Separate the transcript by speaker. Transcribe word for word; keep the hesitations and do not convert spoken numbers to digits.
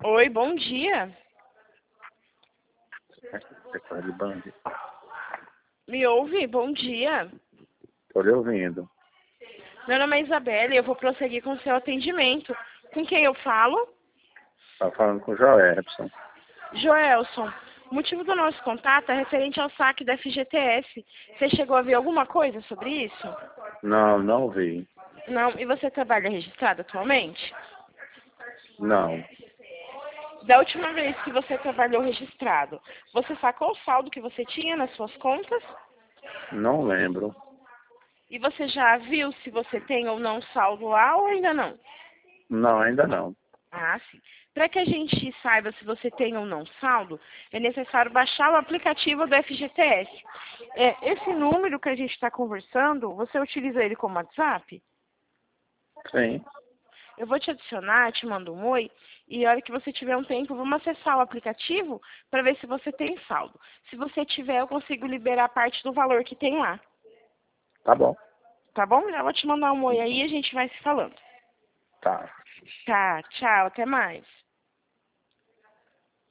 Speaker 1: Oi, bom dia.
Speaker 2: Secretário de Band.
Speaker 1: Me ouve? Bom dia.
Speaker 2: Estou lhe ouvindo.
Speaker 1: Meu nome é Isabela e eu vou prosseguir com o seu atendimento. Com quem eu falo?
Speaker 2: Está falando com o Joelson.
Speaker 1: Joelson. O motivo do nosso contato é referente ao saque da F G T S. Você chegou a ver alguma coisa sobre isso?
Speaker 2: Não, não vi.
Speaker 1: Não. E você trabalha registrado atualmente?
Speaker 2: Não,
Speaker 1: Da última vez que você trabalhou registrado, você sacou o saldo que você tinha nas suas contas?
Speaker 2: não lembro.
Speaker 1: E você já viu se você tem ou não saldo lá ou ainda não?
Speaker 2: Não, ainda não.
Speaker 1: Ah, sim. Para que a gente saiba se você tem ou não saldo, é necessário baixar o aplicativo do F G T S. É, esse número que a gente está conversando, você utiliza ele como WhatsApp?
Speaker 2: Sim,
Speaker 1: Eu vou te adicionar, te mando um oi, e a hora que você tiver um tempo, vamos acessar o aplicativo para ver se você tem saldo. Se você tiver, eu consigo liberar parte do valor que tem lá.
Speaker 2: tá bom.
Speaker 1: Tá bom? Já vou te mandar um oi aí e a gente vai se falando.
Speaker 2: Tá.
Speaker 1: Tá, tchau, até mais.